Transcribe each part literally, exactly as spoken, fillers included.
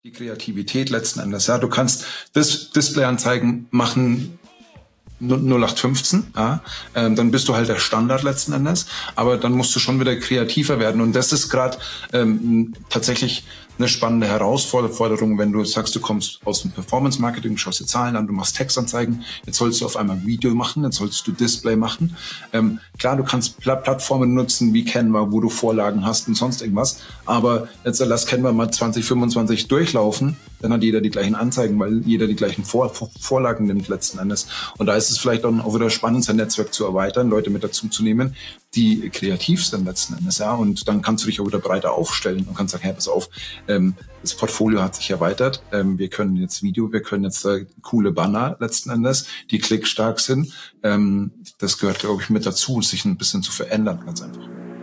die Kreativität letzten Endes. Ja, du kannst das Displayanzeigen machen null acht fünfzehn, ja, ähm, dann bist du halt der Standard letzten Endes, aber dann musst du schon wieder kreativer werden und das ist gerade ähm, tatsächlich eine spannende Herausforderung, wenn du sagst, du kommst aus dem Performance-Marketing, du schaust dir Zahlen an, du machst Textanzeigen, jetzt sollst du auf einmal Video machen, jetzt sollst du Display machen. Ähm, klar, du kannst Pl- Plattformen nutzen wie Canva, wo du Vorlagen hast und sonst irgendwas, aber jetzt lass Canva mal zwanzig fünfundzwanzig durchlaufen, dann hat jeder die gleichen Anzeigen, weil jeder die gleichen Vor- Vor- Vorlagen nimmt letzten Endes. Und da ist es vielleicht dann auch wieder spannend, sein Netzwerk zu erweitern, Leute mit dazu zu nehmen, die kreativ sind letzten Endes, ja. Und dann kannst du dich auch wieder breiter aufstellen und kannst sagen, hey, pass auf, ähm, das Portfolio hat sich erweitert. Ähm, wir können jetzt Video, wir können jetzt äh, coole Banner letzten Endes, die klickstark sind. Ähm, das gehört, glaube ich, mit dazu, sich ein bisschen zu verändern, ganz einfach.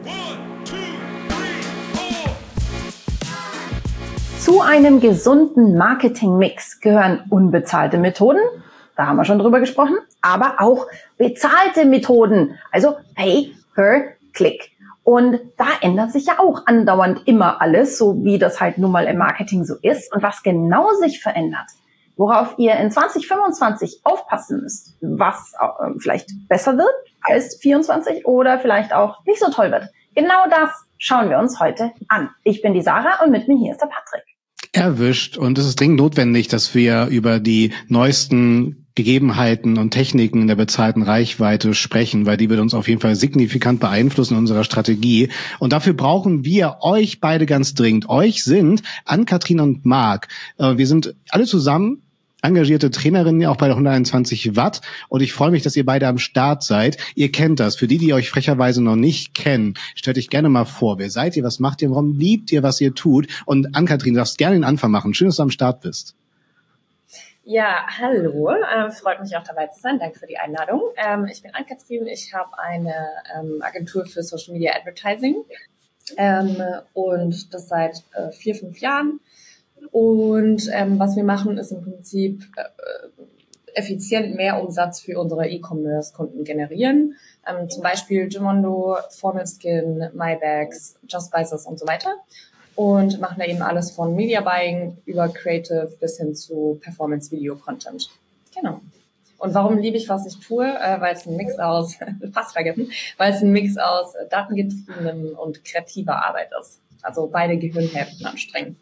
Zu einem gesunden Marketing-Mix gehören unbezahlte Methoden, da haben wir schon drüber gesprochen, aber auch bezahlte Methoden, also Pay per Click. Und da ändert sich ja auch andauernd immer alles, so wie das halt nun mal im Marketing so ist. Und was genau sich verändert, worauf ihr in zwanzig fünfundzwanzig aufpassen müsst, was äh, vielleicht besser wird als vierundzwanzig oder vielleicht auch nicht so toll wird. Genau das schauen wir uns heute an. Ich bin die Sarah und mit mir hier ist der Patrick. Erwischt. Und es ist dringend notwendig, dass wir über die neuesten Gegebenheiten und Techniken in der bezahlten Reichweite sprechen, weil die wird uns auf jeden Fall signifikant beeinflussen in unserer Strategie. Und dafür brauchen wir euch beide ganz dringend. Euch sind Ann-Kathrin und Marc. Wir sind alle zusammen engagierte Trainerinnen auch bei der hunderteinundzwanzig Watt und ich freue mich, dass ihr beide am Start seid. Ihr kennt das. Für die, die euch frecherweise noch nicht kennen, stellt euch gerne mal vor, wer seid ihr, was macht ihr, warum liebt ihr, was ihr tut? Und Ann-Kathrin, du darfst gerne den Anfang machen. Schön, dass du am Start bist. Ja, hallo, äh, freut mich auch dabei zu sein. Danke für die Einladung. Ähm, ich bin Ann-Kathrin, ich habe eine ähm, Agentur für Social Media Advertising ähm, und das seit äh, vier, fünf Jahren. Und ähm, was wir machen, ist im Prinzip äh, effizient mehr Umsatz für unsere E-Commerce-Kunden generieren. Ähm, zum Beispiel Gimondo, Formal Skin, MyBags, Just Spices und so weiter. Und machen da eben alles von Media Buying über Creative bis hin zu Performance-Video-Content. Genau. Und warum liebe ich, was ich tue? Äh, weil es ein Mix aus, fast vergessen, weil es ein Mix aus datengetriebenem und kreativer Arbeit ist. Also beide Gehirnhälften anstrengen.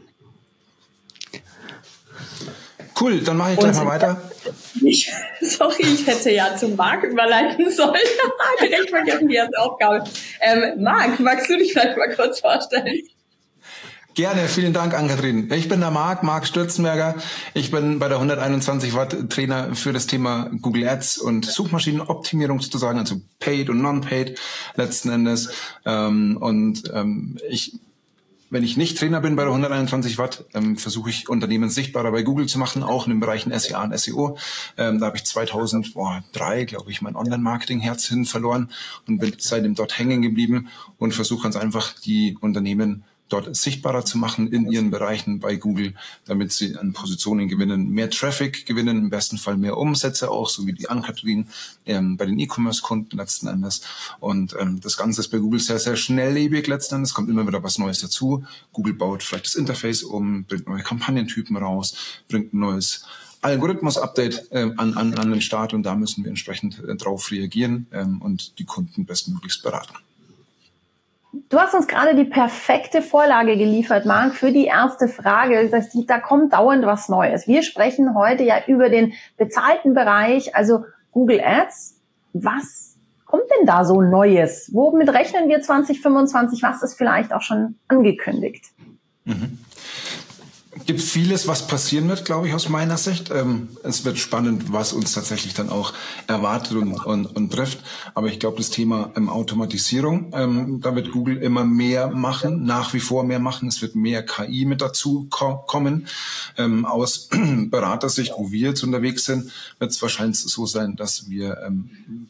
Cool, dann mache ich gleich mal weiter. Ich, sorry, ich hätte ja zum Marc überleiten sollen. Direkt vergessen die erste Aufgabe. Ähm, Marc, magst du dich vielleicht mal kurz vorstellen? Gerne, vielen Dank, Ann-Kathrin. Ich bin der Marc, Marc Stürzenberger. Ich bin bei der hunderteinundzwanzig Watt Trainer für das Thema Google Ads und Suchmaschinenoptimierung sozusagen, also Paid und Non-Paid letzten Endes. Und ich Wenn ich nicht Trainer bin bei der hunderteinundzwanzig Watt, ähm, versuche ich Unternehmen sichtbarer bei Google zu machen, auch in den Bereichen S E A und S E O. Ähm, da habe ich zweitausenddrei, glaube ich, mein Online-Marketing-Herz hin verloren und bin seitdem dort hängen geblieben und versuche ganz einfach die Unternehmen dort sichtbarer zu machen in ihren Bereichen bei Google, damit sie an Positionen gewinnen, mehr Traffic gewinnen, im besten Fall mehr Umsätze auch, so wie die Ann-Kathrin ähm, bei den E-Commerce-Kunden letzten Endes. Und ähm, das Ganze ist bei Google sehr, sehr schnelllebig letzten Endes, kommt immer wieder was Neues dazu. Google baut vielleicht das Interface um, bringt neue Kampagnentypen raus, bringt ein neues Algorithmus-Update äh, an, an, an den Start und da müssen wir entsprechend äh, drauf reagieren ähm, und die Kunden bestmöglichst beraten. Du hast uns gerade die perfekte Vorlage geliefert, Marc, für die erste Frage. Das, da kommt dauernd was Neues. Wir sprechen heute ja über den bezahlten Bereich, also Google Ads. Was kommt denn da so Neues? Womit rechnen wir zwanzig fünfundzwanzig? Was ist vielleicht auch schon angekündigt? Mhm. Gibt vieles, was passieren wird, glaube ich, aus meiner Sicht. Ähm, es wird spannend, was uns tatsächlich dann auch erwartet und, und, und trifft. Aber ich glaube, das Thema ähm, Automatisierung, ähm, da wird Google immer mehr machen, nach wie vor mehr machen. Es wird mehr K I mit dazu ko- kommen. Ähm, aus Beratersicht, wo wir jetzt unterwegs sind, wird es wahrscheinlich so sein, dass wir ähm,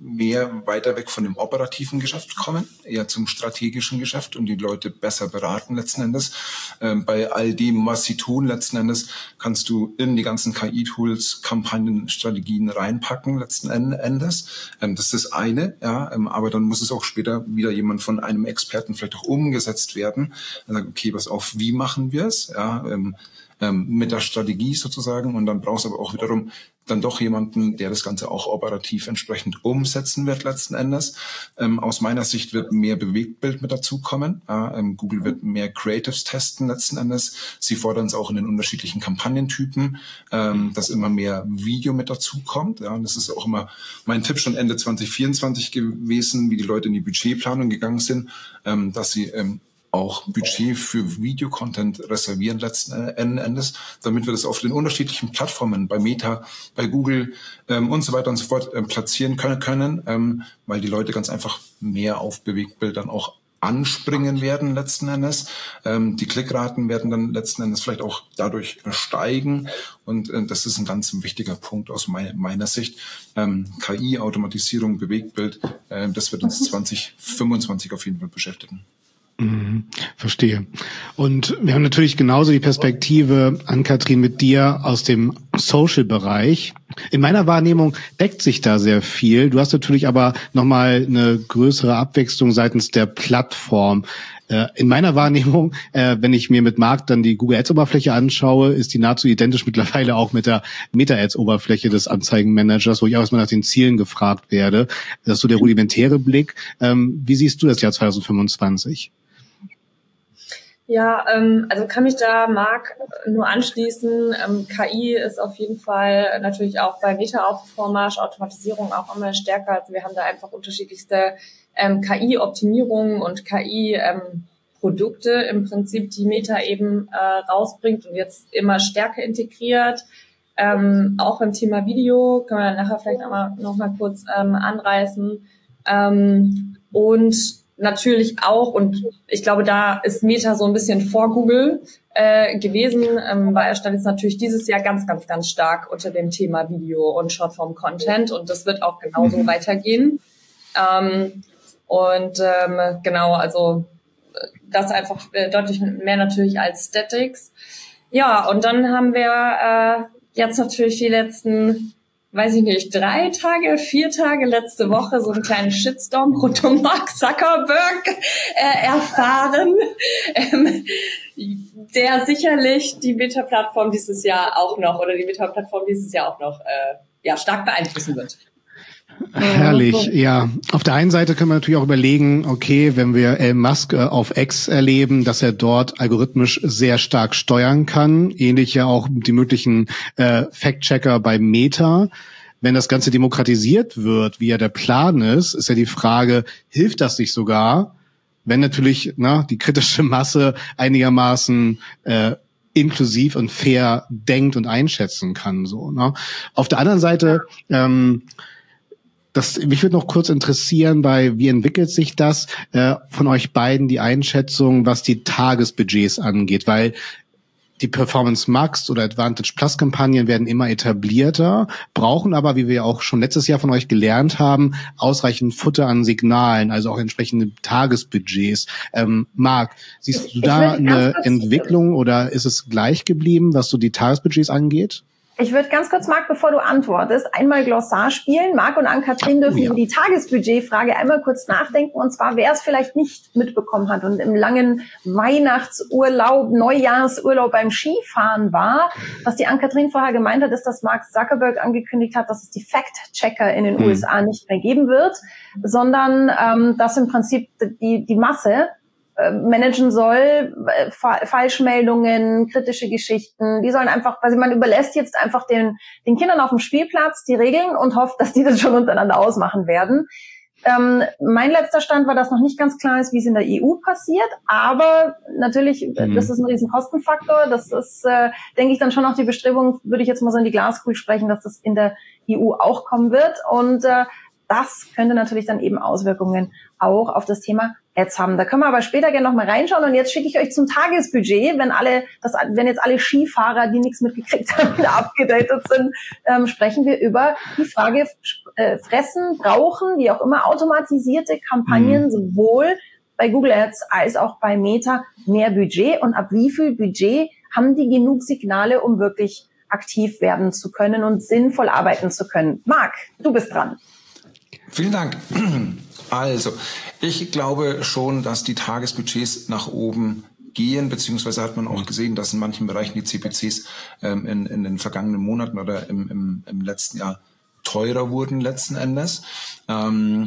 mehr weiter weg von dem operativen Geschäft kommen, eher zum strategischen Geschäft und die Leute besser beraten letzten Endes. Ähm, bei all dem, was sie tun, letzten Endes kannst du in die ganzen K I-Tools Kampagnenstrategien reinpacken letzten Endes. Ähm, das ist das eine, ja, ähm, aber dann muss es auch später wieder jemand von einem Experten vielleicht auch umgesetzt werden. Dann sagt, okay, pass auf, wie machen wir es? Ja, ähm, ähm, mit der Strategie sozusagen, und dann brauchst du aber auch wiederum dann doch jemanden, der das Ganze auch operativ entsprechend umsetzen wird letzten Endes. Ähm, aus meiner Sicht wird mehr Bewegtbild mit dazukommen. Ja, ähm, Google wird mehr Creatives testen letzten Endes. Sie fordern es auch in den unterschiedlichen Kampagnentypen, ähm, dass immer mehr Video mit dazukommt. Ja, und das ist auch immer mein Tipp schon Ende zwanzig vierundzwanzig gewesen, wie die Leute in die Budgetplanung gegangen sind, ähm, dass sie ähm, auch Budget für Videocontent reservieren letzten Endes, damit wir das auf den unterschiedlichen Plattformen, bei Meta, bei Google ähm, und so weiter und so fort ähm, platzieren können, können ähm, weil die Leute ganz einfach mehr auf Bewegtbildern auch anspringen werden letzten Endes. Ähm, die Klickraten werden dann letzten Endes vielleicht auch dadurch steigen und äh, das ist ein ganz wichtiger Punkt aus mein, meiner Sicht. Ähm, K I, Automatisierung, Bewegtbild, äh, das wird uns zwanzig fünfundzwanzig auf jeden Fall beschäftigen. Mhm, verstehe. Und wir haben natürlich genauso die Perspektive, Ann-Kathrin, mit dir aus dem Social-Bereich. In meiner Wahrnehmung deckt sich da sehr viel. Du hast natürlich aber nochmal eine größere Abwechslung seitens der Plattform. In meiner Wahrnehmung, wenn ich mir mit Marc dann die Google Ads Oberfläche anschaue, ist die nahezu identisch mittlerweile auch mit der Meta Ads Oberfläche des Anzeigenmanagers, wo ich auch erstmal nach den Zielen gefragt werde. Das ist so der rudimentäre Blick. Wie siehst du das Jahr zwanzig fünfundzwanzig? Ja, ähm, also kann mich da Marc nur anschließen. Ähm, K I ist auf jeden Fall natürlich auch bei Meta auf Vormarsch, Automatisierung auch immer stärker. Also wir haben da einfach unterschiedlichste ähm, K I-Optimierungen und K I-Produkte ähm, im Prinzip, die Meta eben äh, rausbringt und jetzt immer stärker integriert. Ähm, auch im Thema Video können wir nachher vielleicht noch, noch mal kurz ähm, anreißen. Ähm, und natürlich auch, und ich glaube, da ist Meta so ein bisschen vor Google äh, gewesen, ähm, weil er stand jetzt natürlich dieses Jahr ganz, ganz, ganz stark unter dem Thema Video und Shortform-Content und das wird auch genauso mhm. weitergehen. Ähm, und ähm, genau, also das einfach äh, deutlich mehr natürlich als Statics. Ja, und dann haben wir äh, jetzt natürlich die letzten weiß ich nicht, drei Tage, vier Tage letzte Woche so einen kleinen Shitstorm rund um Mark Zuckerberg äh, erfahren, ähm, der sicherlich die Meta-Plattform dieses Jahr auch noch, oder die Meta-Plattform dieses Jahr auch noch äh, ja stark beeinflussen wird. Herrlich, ja. Auf der einen Seite können wir natürlich auch überlegen, okay, wenn wir Elon Musk äh, auf X erleben, dass er dort algorithmisch sehr stark steuern kann, ähnlich ja auch die möglichen äh, Fact-Checker bei Meta. Wenn das Ganze demokratisiert wird, wie ja der Plan ist, ist ja die Frage, hilft das nicht sogar, wenn natürlich na, die kritische Masse einigermaßen äh, inklusiv und fair denkt und einschätzen kann. So, ne? Auf der anderen Seite, ähm, Das, mich würde noch kurz interessieren, bei wie entwickelt sich das äh, von euch beiden, die Einschätzung, was die Tagesbudgets angeht, weil die Performance Max oder Advantage Plus Kampagnen werden immer etablierter, brauchen aber, wie wir auch schon letztes Jahr von euch gelernt haben, ausreichend Futter an Signalen, also auch entsprechende Tagesbudgets. Ähm, Marc, siehst du da eine Entwicklung oder ist es gleich geblieben, was so die Tagesbudgets angeht? Ich würde ganz kurz, Marc, bevor du antwortest, einmal Glossar spielen. Marc und Ann-Kathrin dürfen über die Tagesbudgetfrage einmal kurz nachdenken. Und zwar, wer es vielleicht nicht mitbekommen hat und im langen Weihnachtsurlaub, Neujahrsurlaub beim Skifahren war. Was die Ann-Kathrin vorher gemeint hat, ist, dass Mark Zuckerberg angekündigt hat, dass es die Fact-Checker in den hm. U S A nicht mehr geben wird, sondern ähm, dass im Prinzip die, die Masse managen soll, Falschmeldungen, kritische Geschichten, die sollen einfach, also man überlässt jetzt einfach den, den Kindern auf dem Spielplatz die Regeln und hofft, dass die das schon untereinander ausmachen werden. Ähm, mein letzter Stand war, dass noch nicht ganz klar ist, wie es in der E U passiert, aber natürlich, mhm. das ist ein riesen Kostenfaktor, das ist, äh, denke ich, dann schon auch die Bestrebung, würde ich jetzt mal so in die Glaskugel sprechen, dass das in der E U auch kommen wird und äh, das könnte natürlich dann eben Auswirkungen auch auf das Thema Ads haben. Da können wir aber später gerne noch mal reinschauen. Und jetzt schicke ich euch zum Tagesbudget, wenn alle, das, wenn jetzt alle Skifahrer, die nichts mitgekriegt haben, wieder abgedatet sind, ähm, sprechen wir über die Frage, äh, fressen, brauchen, wie auch immer, automatisierte Kampagnen, mhm. sowohl bei Google Ads als auch bei Meta mehr Budget. Und ab wie viel Budget haben die genug Signale, um wirklich aktiv werden zu können und sinnvoll arbeiten zu können? Marc, du bist dran. Vielen Dank. Also, ich glaube schon, dass die Tagesbudgets nach oben gehen, beziehungsweise hat man auch gesehen, dass in manchen Bereichen die C P Cs ähm, in, in den vergangenen Monaten oder im, im, im letzten Jahr teurer wurden letzten Endes. Ähm,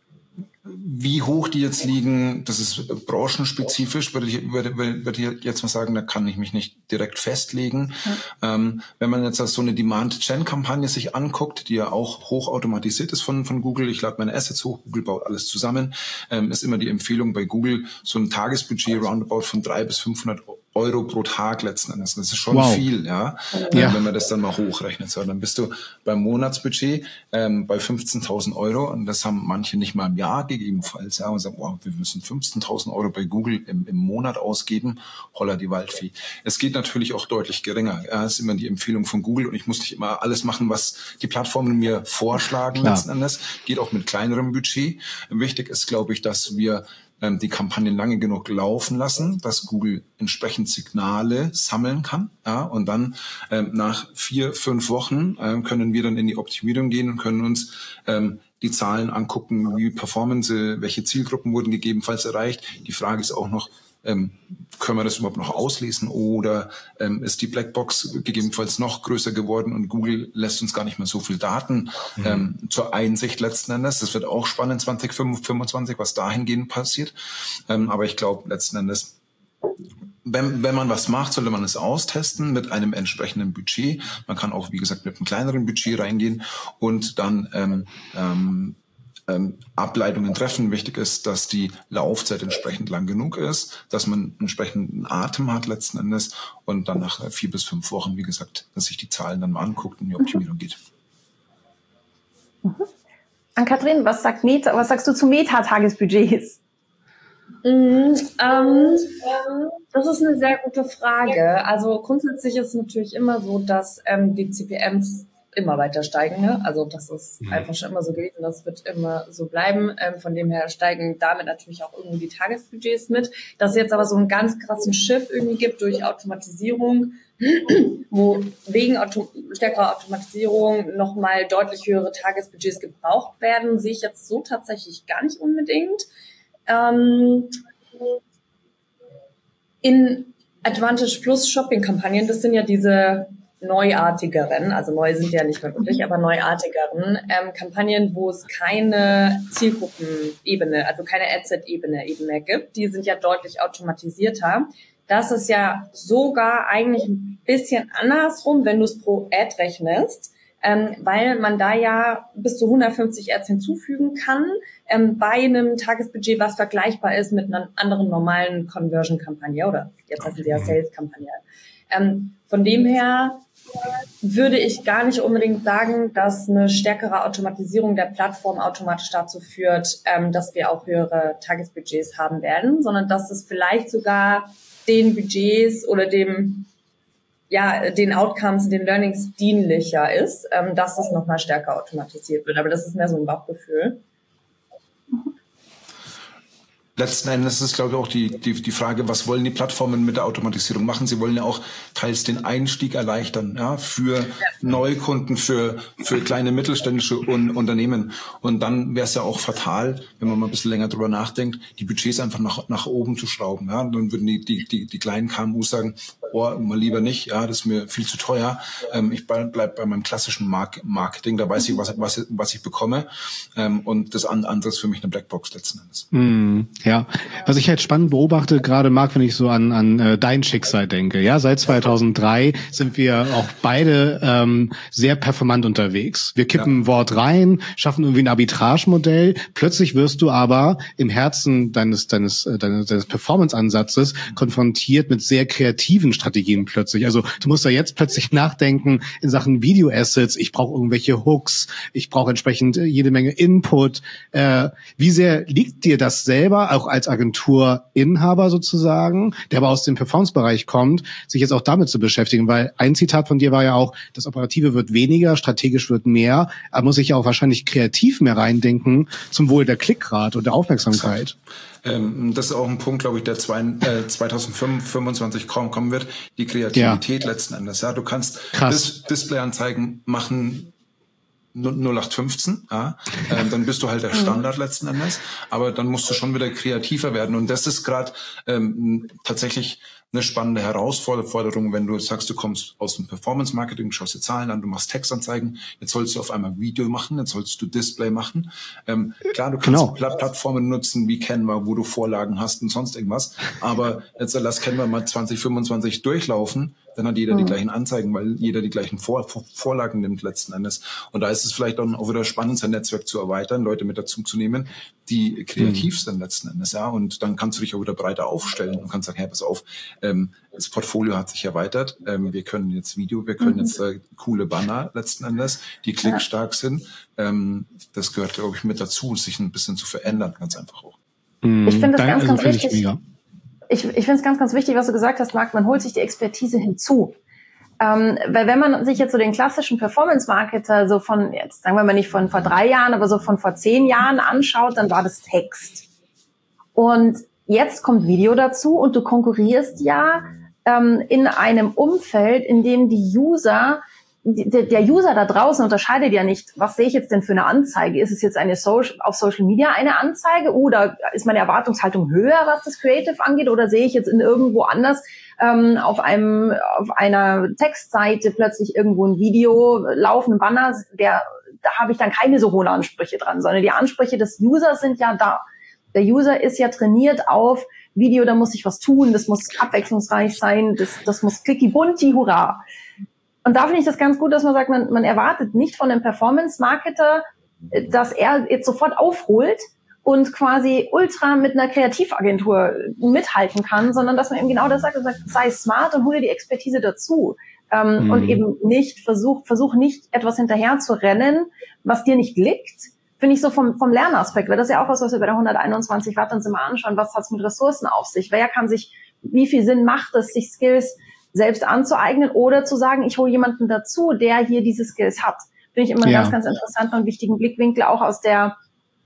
Wie hoch die jetzt liegen, das ist branchenspezifisch, würde ich, würde, würde ich jetzt mal sagen, da kann ich mich nicht direkt festlegen. Ja. Ähm, wenn man jetzt so eine Demand-Gen-Kampagne sich anguckt, die ja auch hochautomatisiert ist von, von Google, ich lade meine Assets hoch, Google baut alles zusammen, ähm, ist immer die Empfehlung bei Google, so ein Tagesbudget roundabout von dreihundert bis fünfhundert Euro pro Tag letzten Endes. Das ist schon wow. viel, ja? ja. Wenn man das dann mal hochrechnet. So, dann bist du beim Monatsbudget ähm, bei fünfzehntausend Euro und das haben manche nicht mal im Jahr gegebenenfalls. Ja, und sagen, wow, wir müssen fünfzehntausend Euro bei Google im, im Monat ausgeben. Holla die Waldfee. Es geht natürlich auch deutlich geringer. Ja, das ist immer die Empfehlung von Google und ich muss nicht immer alles machen, was die Plattformen mir vorschlagen. Klar. Letzten Endes geht auch mit kleinerem Budget. Wichtig ist, glaube ich, dass wir die Kampagnen lange genug laufen lassen, dass Google entsprechend Signale sammeln kann. Ja, und dann ähm, nach vier, fünf Wochen ähm, können wir dann in die Optimierung gehen und können uns ähm, die Zahlen angucken, wie Performance, welche Zielgruppen wurden gegebenenfalls erreicht. Die Frage ist auch noch, ähm, können wir das überhaupt noch auslesen oder ähm, ist die Blackbox gegebenenfalls noch größer geworden und Google lässt uns gar nicht mehr so viel Daten mhm. ähm, zur Einsicht letzten Endes. Das wird auch spannend zwanzig fünfundzwanzig, was dahingehend passiert. Ähm, aber ich glaube letzten Endes, wenn, wenn man was macht, sollte man es austesten mit einem entsprechenden Budget. Man kann auch, wie gesagt, mit einem kleineren Budget reingehen und dann ähm, ähm, Ähm, Ableitungen treffen. Wichtig ist, dass die Laufzeit entsprechend lang genug ist, dass man entsprechenden Atem hat letzten Endes und dann nach vier bis fünf Wochen, wie gesagt, dass sich die Zahlen dann mal anguckt und in die Optimierung geht. Mhm. Ann-Kathrin, was sagt Meta, was sagst du zu Meta-Tagesbudgets? Mm, ähm, das ist eine sehr gute Frage. Also grundsätzlich ist es natürlich immer so, dass ähm, die C P Ms immer weiter steigen. Ne? Also das ist mhm. einfach schon immer so gewesen, das wird immer so bleiben. Ähm, von dem her steigen damit natürlich auch irgendwie die Tagesbudgets mit. Dass es jetzt aber so einen ganz krassen Shift irgendwie gibt durch Automatisierung, wo wegen Auto- stärkerer Automatisierung nochmal deutlich höhere Tagesbudgets gebraucht werden, sehe ich jetzt so tatsächlich gar nicht unbedingt. Ähm, in Advantage Plus Shopping-Kampagnen, das sind ja diese neuartigeren, also neu sind ja nicht mehr wirklich, aber neuartigeren ähm, Kampagnen, wo es keine Zielgruppenebene, also keine Ad-Set-Ebene eben mehr gibt. Die sind ja deutlich automatisierter. Das ist ja sogar eigentlich ein bisschen andersrum, wenn du es pro Ad rechnest, ähm, weil man da ja bis zu hundertfünfzig Ads hinzufügen kann, ähm, bei einem Tagesbudget, was vergleichbar ist mit einer anderen normalen Conversion-Kampagne oder jetzt heißt es ja Sales-Kampagne. Ähm, von dem her würde ich gar nicht unbedingt sagen, dass eine stärkere Automatisierung der Plattform automatisch dazu führt, ähm, dass wir auch höhere Tagesbudgets haben werden, sondern dass es vielleicht sogar den Budgets oder dem, ja, den Outcomes, den Learnings dienlicher ist, ähm, dass es nochmal stärker automatisiert wird. Aber das ist mehr so ein Bauchgefühl. Letzten Endes ist es, glaube ich, auch die, die, die Frage, was wollen die Plattformen mit der Automatisierung machen? Sie wollen ja auch teils den Einstieg erleichtern, ja, für ja. Neukunden, für, für kleine mittelständische Un- Unternehmen. Und dann wäre es ja auch fatal, wenn man mal ein bisschen länger drüber nachdenkt, die Budgets einfach nach, nach oben zu schrauben, ja. Dann würden die, die, die, die kleinen K M Us sagen, oh, mal lieber nicht, ja, das ist mir viel zu teuer. Ähm, ich bleib, bleib bei meinem klassischen Mark- Marketing, da weiß ich, was, was, was ich bekomme. Ähm, und das andere ist für mich eine Blackbox letzten Endes. Mm. Ja, was ich halt spannend beobachte, gerade Marc, wenn ich so an an äh, dein Schicksal denke. Ja, seit zweitausenddrei sind wir auch beide ähm, sehr performant unterwegs. Wir kippen ja. Wort rein, schaffen irgendwie ein Arbitragemodell. Plötzlich wirst du aber im Herzen deines deines deines, deines Performance-Ansatzes konfrontiert mit sehr kreativen Strategien plötzlich. Also du musst da jetzt plötzlich nachdenken in Sachen Video-Assets. Ich brauche irgendwelche Hooks, ich brauche entsprechend jede Menge Input. Äh, wie sehr liegt dir das selber, auch als Agenturinhaber sozusagen, der aber aus dem Performance-Bereich kommt, sich jetzt auch damit zu beschäftigen? Weil ein Zitat von dir war ja auch, das Operative wird weniger, strategisch wird mehr, aber muss ich ja auch wahrscheinlich kreativ mehr reindenken zum Wohl der Klickrate und der Aufmerksamkeit. Ähm, das ist auch ein Punkt, glaube ich, der zwei, äh, zwanzig fünfundzwanzig kaum kommen wird. Die Kreativität ja. letzten Endes. Ja, du kannst Dis- Displayanzeigen machen null acht fünfzehn, ja, ähm, dann bist du halt der Standard letzten Endes, aber dann musst du schon wieder kreativer werden und das ist gerade ähm, tatsächlich eine spannende Herausforderung, wenn du sagst, du kommst aus dem Performance-Marketing, schaust dir Zahlen an, du machst Textanzeigen, jetzt sollst du auf einmal Video machen, jetzt sollst du Display machen. Ähm, klar, du kannst genau. Pl- Plattformen nutzen wie Canva, wo du Vorlagen hast und sonst irgendwas, aber jetzt lass Canva mal zwanzig fünfundzwanzig durchlaufen, dann hat jeder mhm. die gleichen Anzeigen, weil jeder die gleichen Vor- Vor- Vorlagen nimmt letzten Endes. Und da ist es vielleicht auch, auch wieder spannend, sein Netzwerk zu erweitern, Leute mit dazu zu nehmen, die kreativ mhm. sind letzten Endes. Ja. Und dann kannst du dich auch wieder breiter aufstellen und kannst sagen, hey, pass auf, ähm, das Portfolio hat sich erweitert, ähm, wir können jetzt Video, wir können mhm. jetzt äh, coole Banner letzten Endes, die klickstark sind. Ähm, das gehört, glaube ich, mit dazu, sich ein bisschen zu verändern, ganz einfach auch. Mhm. Ich finde das ganz, also ganz wichtig. Ich, ich, ich finde es ganz, ganz wichtig, was du gesagt hast, Marc, man holt sich die Expertise hinzu. Ähm, weil wenn man sich jetzt so den klassischen Performance-Marketer so von, jetzt sagen wir mal nicht von vor drei Jahren, aber so von vor zehn Jahren anschaut, dann war das Text. Und jetzt kommt Video dazu und du konkurrierst ja ähm, in einem Umfeld, in dem die User, die, der User da draußen unterscheidet ja nicht, was sehe ich jetzt denn für eine Anzeige? Ist es jetzt eine Social, auf Social Media eine Anzeige oder ist meine Erwartungshaltung höher, was das Creative angeht, oder sehe ich jetzt in irgendwo anders ähm, auf einem auf einer Textseite plötzlich irgendwo ein Video laufen, ein Banner, der da habe ich dann keine so hohen Ansprüche dran, sondern die Ansprüche des Users sind ja da. Der User ist ja trainiert auf Video, da muss ich was tun, das muss abwechslungsreich sein, das, das muss clicky bunti, hurra. Und da finde ich das ganz gut, dass man sagt, man, man erwartet nicht von einem Performance-Marketer, dass er jetzt sofort aufholt und quasi ultra mit einer Kreativagentur mithalten kann, sondern dass man eben genau das sagt und sagt, sei smart und hol dir die Expertise dazu. Ähm, mhm. Und eben nicht versuch, versuch nicht etwas hinterher zu rennen, was dir nicht liegt. Finde ich so vom, vom Lernaspekt, weil das ist ja auch was, was wir bei der hunderteinundzwanzig Watt uns immer anschauen, was hat es mit Ressourcen auf sich? Wer kann sich, wie viel Sinn macht es, sich Skills selbst anzueignen oder zu sagen, ich hole jemanden dazu, der hier diese Skills hat. Finde ich immer einen ja. ganz, ganz interessanten und wichtigen Blickwinkel, auch aus der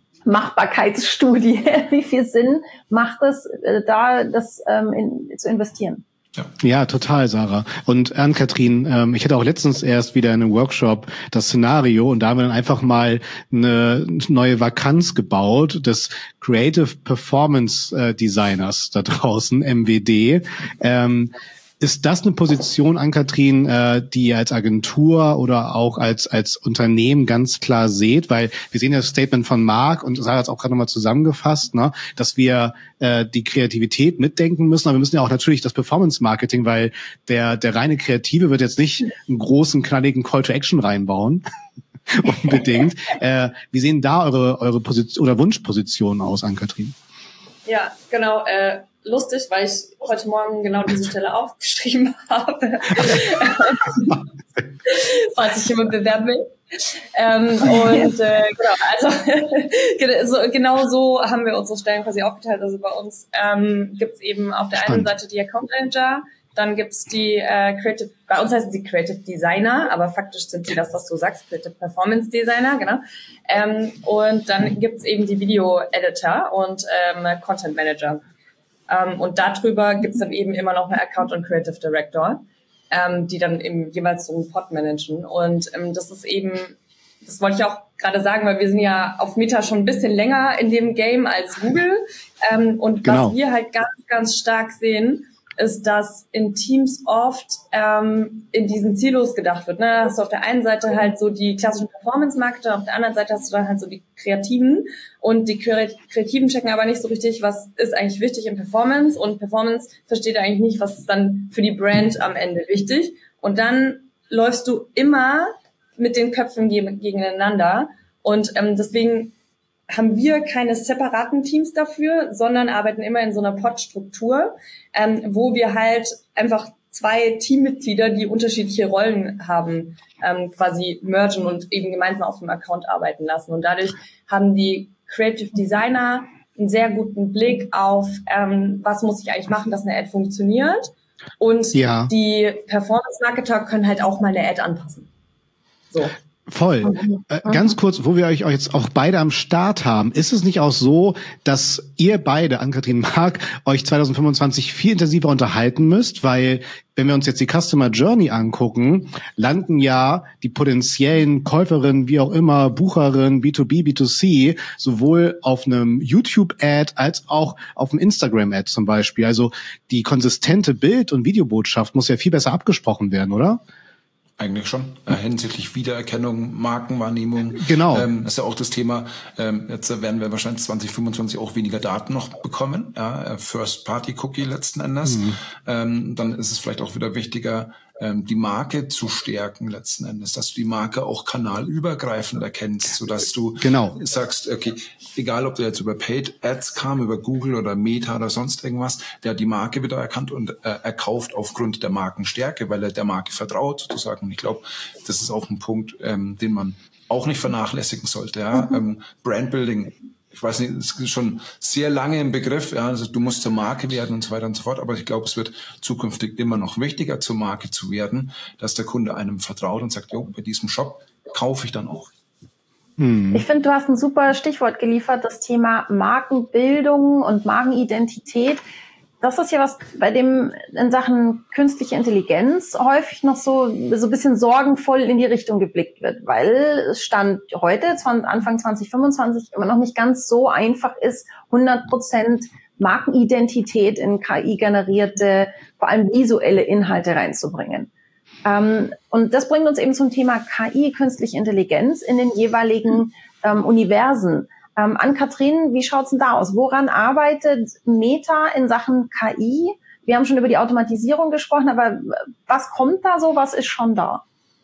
Machbarkeitsstudie. Wie viel Sinn macht es, äh, da das ähm, in, zu investieren? Ja. ja, total, Sarah. Und Ann-Kathrin, ähm, ich hatte auch letztens erst wieder in einem Workshop das Szenario und da haben wir dann einfach mal eine neue Vakanz gebaut des Creative Performance äh, Designers da draußen, M W D. Ähm, Ist das eine Position, Ann-Kathrin, äh, die ihr als Agentur oder auch als als Unternehmen ganz klar seht? Weil wir sehen das Statement von Marc und Sarah hat es auch gerade nochmal zusammengefasst, ne, dass wir äh, die Kreativität mitdenken müssen, aber wir müssen ja auch natürlich das Performance-Marketing, weil der der reine Kreative wird jetzt nicht einen großen, knalligen Call-to-Action reinbauen. Unbedingt. äh, wie sehen da eure eure Position oder Wunschpositionen aus, Ann-Kathrin? Ja, genau. Äh, lustig, weil ich heute Morgen genau diese Stelle aufgeschrieben habe, falls sich jemand bewerben will. Ähm, und äh, genau, also so, genau so haben wir unsere Stellen quasi aufgeteilt. Also bei uns ähm, gibt es eben auf der einen Seite die Account Manager, dann gibt's die äh, Creative, bei uns heißen sie Creative Designer, aber faktisch sind sie das, was du sagst, Creative Performance Designer, genau. Ähm, und dann gibt's eben die Video Editor und ähm, Content Manager. Ähm, und darüber gibt's dann eben immer noch eine Account und Creative Director, ähm, die dann eben jeweils so einen Pod managen. Und ähm, das ist eben, das wollte ich auch gerade sagen, weil wir sind ja auf Meta schon ein bisschen länger in dem Game als Google. Ähm, und genau. Was wir halt ganz, ganz stark sehen, ist, dass in Teams oft ähm, in diesen Silos gedacht wird. Ne? Da hast du auf der einen Seite halt so die klassischen Performance-Marketer, auf der anderen Seite hast du dann halt so die Kreativen. Und die Kreativen checken aber nicht so richtig, was ist eigentlich wichtig in Performance. Und Performance versteht eigentlich nicht, was ist dann für die Brand am Ende wichtig. Und dann läufst du immer mit den Köpfen gegeneinander. Und ähm, deswegen haben wir keine separaten Teams dafür, sondern arbeiten immer in so einer Pod-Struktur, ähm, wo wir halt einfach zwei Teammitglieder, die unterschiedliche Rollen haben, ähm, quasi mergen und eben gemeinsam auf dem Account arbeiten lassen. Und dadurch haben die Creative Designer einen sehr guten Blick auf, ähm, was muss ich eigentlich machen, dass eine Ad funktioniert. Und ja. die Performance-Marketer können halt auch mal eine Ad anpassen. So. Voll. Äh, ganz kurz, wo wir euch jetzt auch beide am Start haben, ist es nicht auch so, dass ihr beide, Ann-Kathrin, Marc, euch zwanzig fünfundzwanzig viel intensiver unterhalten müsst? Weil, wenn wir uns jetzt die Customer Journey angucken, landen ja die potenziellen Käuferinnen, wie auch immer, Bucherinnen, B zwei B, B zwei C, sowohl auf einem YouTube-Ad als auch auf einem Instagram-Ad zum Beispiel. Also die konsistente Bild- und Videobotschaft muss ja viel besser abgesprochen werden, oder? Eigentlich schon. Äh, hinsichtlich Wiedererkennung, Markenwahrnehmung. Genau. Ähm, ist ja auch das Thema, ähm, jetzt werden wir wahrscheinlich zwanzig fünfundzwanzig auch weniger Daten noch bekommen. Ja, First-Party-Cookie letzten Endes. Mhm. Ähm, dann ist es vielleicht auch wieder wichtiger, ähm, die Marke zu stärken letzten Endes, dass du die Marke auch kanalübergreifend erkennst, sodass du genau. sagst, okay, egal ob der jetzt über Paid Ads kam, über Google oder Meta oder sonst irgendwas, der hat die Marke wieder erkannt und äh, erkauft aufgrund der Markenstärke, weil er der Marke vertraut sozusagen. Und ich glaube, das ist auch ein Punkt, ähm, den man auch nicht vernachlässigen sollte. Ja? Mhm. Ähm, Brandbuilding, ich weiß nicht, es ist schon sehr lange im Begriff, ja, also du musst zur Marke werden und so weiter und so fort, aber ich glaube, es wird zukünftig immer noch wichtiger, zur Marke zu werden, dass der Kunde einem vertraut und sagt, jo, bei diesem Shop kaufe ich dann auch. Ich finde, du hast ein super Stichwort geliefert, das Thema Markenbildung und Markenidentität. Das ist ja was, bei dem in Sachen künstliche Intelligenz häufig noch so, so ein bisschen sorgenvoll in die Richtung geblickt wird, weil es Stand heute, Anfang zwanzig fünfundzwanzig, immer noch nicht ganz so einfach ist, hundert Prozent Markenidentität in K I-generierte, vor allem visuelle Inhalte reinzubringen. Ähm, und das bringt uns eben zum Thema K I, künstliche Intelligenz in den jeweiligen ähm, Universen. Ähm, Ann-Kathrin, wie schaut's denn da aus? Woran arbeitet Meta in Sachen K I? Wir haben schon über die Automatisierung gesprochen, aber was kommt da so? Was ist schon da?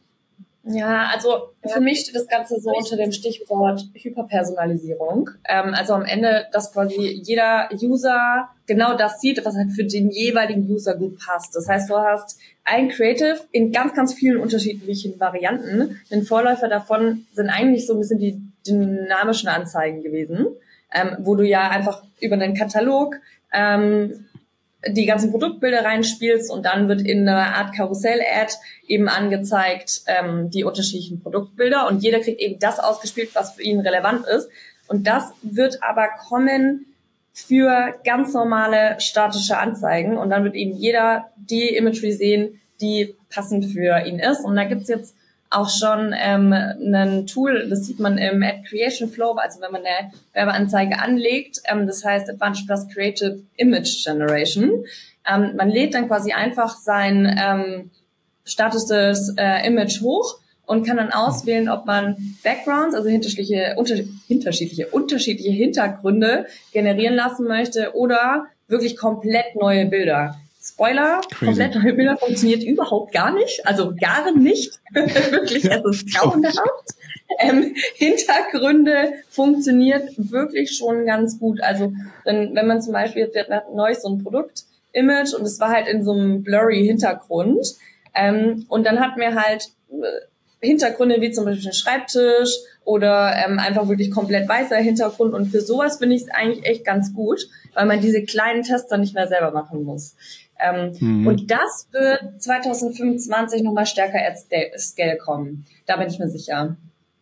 Ja, also für mich steht das Ganze so unter dem Stichwort Hyperpersonalisierung. Ähm, also am Ende, dass quasi jeder User genau das sieht, was halt für den jeweiligen User gut passt. Das heißt, du hast ein Creative in ganz, ganz vielen unterschiedlichen Varianten. Ein Vorläufer davon sind eigentlich so ein bisschen die dynamischen Anzeigen gewesen, ähm, wo du ja einfach über einen Katalog ähm, die ganzen Produktbilder reinspielst und dann wird in einer Art Karussell-Ad eben angezeigt ähm, die unterschiedlichen Produktbilder und jeder kriegt eben das ausgespielt, was für ihn relevant ist. Und das wird aber kommen für ganz normale statische Anzeigen und dann wird eben jeder die Imagery sehen, die passend für ihn ist. Und da gibt's jetzt auch schon ähm, ein Tool, das sieht man im Ad Creation Flow, also wenn man eine Werbeanzeige anlegt, ähm, das heißt Advantage Plus Creative Image Generation. Ähm, man lädt dann quasi einfach sein ähm, statisches äh, Image hoch und kann dann auswählen, ob man Backgrounds, also unterschiedliche, unter, unterschiedliche, unterschiedliche Hintergründe generieren lassen möchte oder wirklich komplett neue Bilder. Spoiler, Crazy. Komplett neue Bilder funktioniert überhaupt gar nicht, also gar nicht, wirklich, es ist grauenhaft. Ähm, Hintergründe funktioniert wirklich schon ganz gut, also wenn, wenn man zum Beispiel, jetzt wird neu so ein Produkt-Image und es war halt in so einem blurry Hintergrund ähm, und dann hatten wir halt äh, Hintergründe wie zum Beispiel ein Schreibtisch oder ähm, einfach wirklich komplett weißer Hintergrund und für sowas finde ich es eigentlich echt ganz gut, weil man diese kleinen Tests dann nicht mehr selber machen muss. Ähm, mhm. Und das wird zwanzig fünfundzwanzig nochmal stärker at Scale kommen. Da bin ich mir sicher.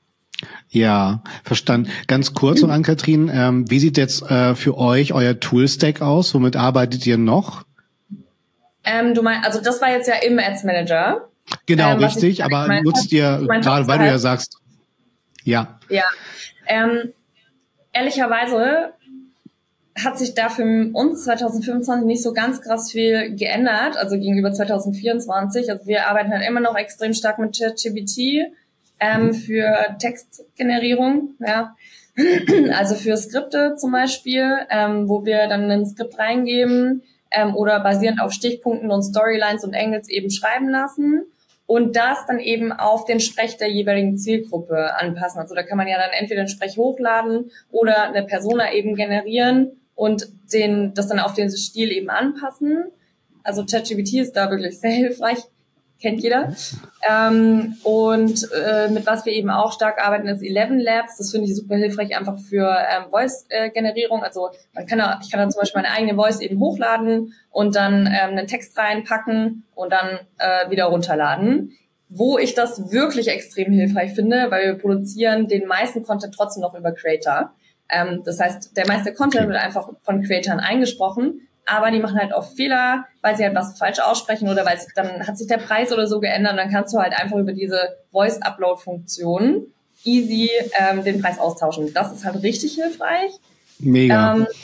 Ja, verstanden. Ganz kurz noch, Ann-Kathrin, ähm, wie sieht jetzt äh, für euch euer Tool-Stack aus? Womit arbeitet ihr noch? Ähm, du meinst, also das war jetzt ja im Ads Manager. Genau, ähm, richtig, ich, aber nutzt ihr, gerade weil du ja sagst, ja. Ja, ähm, ehrlicherweise hat sich da für uns zwanzig fünfundzwanzig nicht so ganz krass viel geändert, also gegenüber zwanzig vierundzwanzig. Also wir arbeiten halt immer noch extrem stark mit ChatGPT ähm, für Textgenerierung, ja. Also für Skripte zum Beispiel, ähm, wo wir dann ein Skript reingeben ähm, oder basierend auf Stichpunkten und Storylines und Angles eben schreiben lassen und das dann eben auf den Sprech der jeweiligen Zielgruppe anpassen. Also da kann man ja dann entweder einen Sprech hochladen oder eine Persona eben generieren und den, das dann auf den Stil eben anpassen. Also ChatGPT ist da wirklich sehr hilfreich. Kennt jeder. Ähm, und äh, mit was wir eben auch stark arbeiten, ist Eleven Labs. Das finde ich super hilfreich, einfach für ähm, Voice-Generierung. Also man kann da, ich kann dann zum Beispiel meine eigene Voice eben hochladen und dann ähm, einen Text reinpacken und dann äh, wieder runterladen. Wo ich das wirklich extrem hilfreich finde, weil wir produzieren den meisten Content trotzdem noch über Creator. Ähm, das heißt, der meiste Content wird einfach von Creatoren eingesprochen, aber die machen halt oft Fehler, weil sie halt was falsch aussprechen oder weil sich, dann hat sich der Preis oder so geändert und dann kannst du halt einfach über diese Voice-Upload-Funktion easy ähm, den Preis austauschen. Das ist halt richtig hilfreich. Mega. Ähm,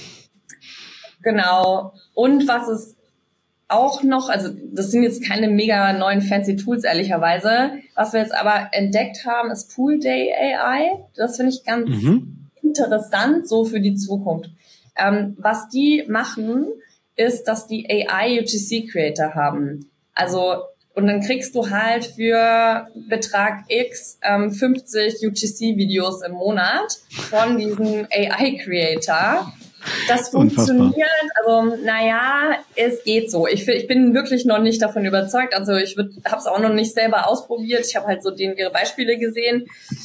genau. Und was es auch noch, also das sind jetzt keine mega neuen fancy Tools, ehrlicherweise. Was wir jetzt aber entdeckt haben, ist Pool Day A I. Das finde ich ganz mhm. interessant, so für die Zukunft. Ähm, was die machen, ist, dass die A I U G C Creator haben. Also, und dann kriegst du halt für Betrag X ähm, fünfzig U G C Videos im Monat von diesem A I Creator. Das funktioniert, also naja, es geht so. Ich, ich bin wirklich noch nicht davon überzeugt. Also ich habe es auch noch nicht selber ausprobiert. Ich habe halt so den, ihre Beispiele gesehen.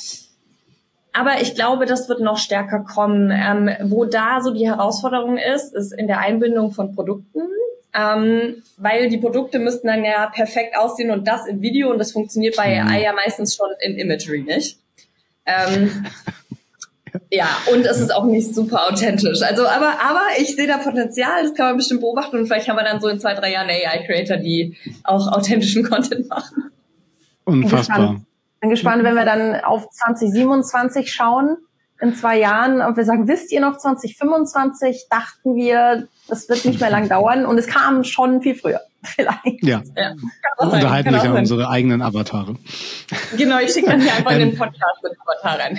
Aber ich glaube, das wird noch stärker kommen. Ähm, wo da so die Herausforderung ist, ist in der Einbindung von Produkten. Ähm, weil die Produkte müssten dann ja perfekt aussehen und das im Video. Und das funktioniert bei A I ja meistens schon in Imagery nicht. Ähm, Ja, und es ist auch nicht super authentisch. Also, aber, aber ich sehe da Potenzial, das kann man bestimmt beobachten und vielleicht haben wir dann so in zwei, drei Jahren A I-Creator, die auch authentischen Content machen. Unfassbar. Ich bin gespannt, wenn wir dann auf zwanzig siebenundzwanzig schauen, in zwei Jahren, und wir sagen, wisst ihr noch, zwanzig fünfundzwanzig dachten wir, das wird nicht mehr lang dauern und es kam schon viel früher. Vielleicht. Ja. ja. Unterhalten sich an unsere eigenen Avatare. Genau, ich schicke dann hier einfach ähm, in den Podcast mit Avatar rein.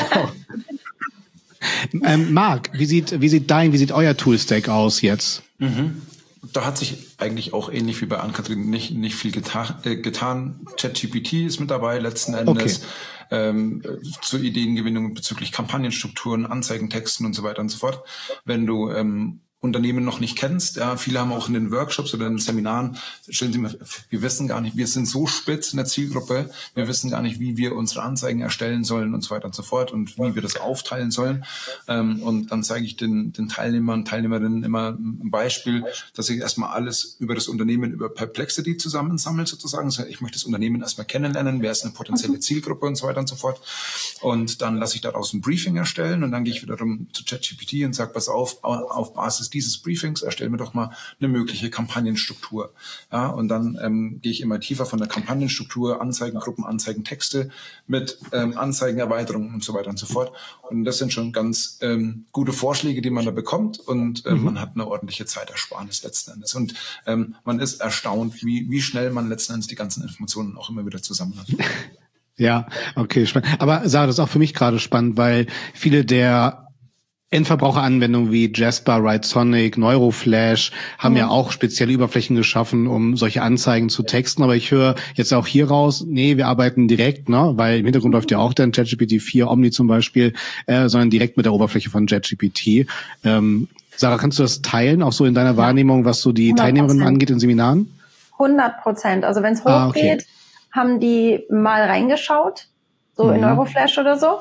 ähm, Marc, wie sieht, wie sieht dein, wie sieht euer Toolstack aus jetzt? Mhm. Da hat sich eigentlich auch ähnlich wie bei Ann-Kathrin nicht, nicht viel geta- äh, getan. ChatGPT ist mit dabei letzten Endes. Okay. Ähm, zur Ideengewinnung bezüglich Kampagnenstrukturen, Anzeigentexten und so weiter und so fort. Wenn du ähm, Unternehmen noch nicht kennst, ja, viele haben auch in den Workshops oder in den Seminaren, stellen sie mir, wir wissen gar nicht, wir sind so spitz in der Zielgruppe, wir wissen gar nicht, wie wir unsere Anzeigen erstellen sollen und so weiter und so fort und wie wir das aufteilen sollen. Ähm, und dann zeige ich den, den Teilnehmern, Teilnehmerinnen immer ein Beispiel, dass ich erstmal alles über das Unternehmen, über Perplexity zusammensammle sozusagen. Also ich möchte das Unternehmen erstmal kennenlernen, wer ist eine potenzielle Zielgruppe und so weiter und so fort. Und dann lasse ich daraus ein Briefing erstellen und dann gehe ich wiederum zu ChatGPT und sage, pass auf, auf Basis dieses Briefings erstellen wir doch mal eine mögliche Kampagnenstruktur. Ja, und dann ähm, gehe ich immer tiefer von der Kampagnenstruktur, Anzeigengruppen, Anzeigentexte mit ähm, Anzeigenerweiterungen und so weiter und so fort. Und das sind schon ganz ähm, gute Vorschläge, die man da bekommt und ähm, mhm. man hat eine ordentliche Zeitersparnis letzten Endes. Und ähm, man ist erstaunt, wie, wie schnell man letzten Endes die ganzen Informationen auch immer wieder zusammen hat. Ja, okay, spannend. Aber Sarah, das ist auch für mich gerade spannend, weil viele der Endverbraucheranwendungen wie Jasper, Writesonic, Neuroflash haben mhm. ja auch spezielle Oberflächen geschaffen, um solche Anzeigen zu texten. Aber ich höre jetzt auch hier raus, nee, wir arbeiten direkt, ne, weil im Hintergrund läuft ja auch dann ChatGPT vier, Omni zum Beispiel, äh, sondern direkt mit der Oberfläche von ChatGPT. Ähm, Sarah, kannst du das teilen, auch so in deiner Wahrnehmung, was so die hundert Prozent Teilnehmerinnen angeht in Seminaren? hundert Prozent. Also wenn es hochgeht, ah, okay. haben die mal reingeschaut, so mhm. in Neuroflash oder so.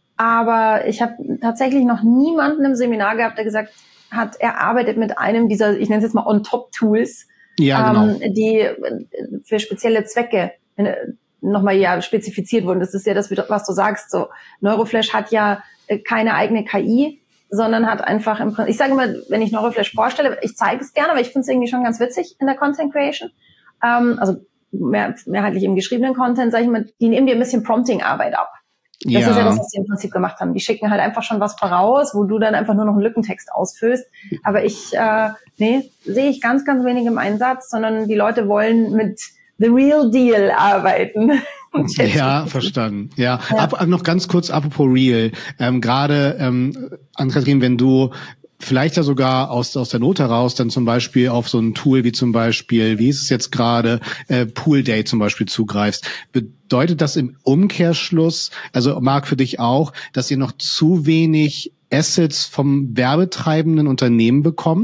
Aber ich habe tatsächlich noch niemanden im Seminar gehabt, der gesagt hat, er arbeitet mit einem dieser, ich nenne es jetzt mal On-Top-Tools, ja, genau. ähm, die für spezielle Zwecke nochmal ja spezifiziert wurden. Das ist ja das, was du sagst. So Neuroflash hat ja keine eigene K I, sondern hat einfach im Prinzip, ich sage immer, wenn ich Neuroflash vorstelle, ich zeige es gerne, aber ich finde es irgendwie schon ganz witzig in der Content Creation. Ähm, also mehr, mehrheitlich im geschriebenen Content, sage ich mal, die nehmen dir ein bisschen Prompting-Arbeit ab. Das ja. ist ja das, was sie im Prinzip gemacht haben. Die schicken halt einfach schon was voraus, wo du dann einfach nur noch einen Lückentext ausfüllst. Aber ich, äh, nee, sehe ich ganz, ganz wenig im Einsatz, sondern die Leute wollen mit the real deal arbeiten. Ja, verstanden. Ja, ja. Ab, noch ganz kurz apropos real. Ähm, Gerade, ähm, Ann-Kathrin, wenn du vielleicht ja sogar aus aus der Not heraus dann zum Beispiel auf so ein Tool wie zum Beispiel, wie ist es jetzt gerade, äh, Pool Day zum Beispiel zugreifst. Bedeutet das im Umkehrschluss, also Marc, für dich auch, dass ihr noch zu wenig Assets vom werbetreibenden Unternehmen bekommt?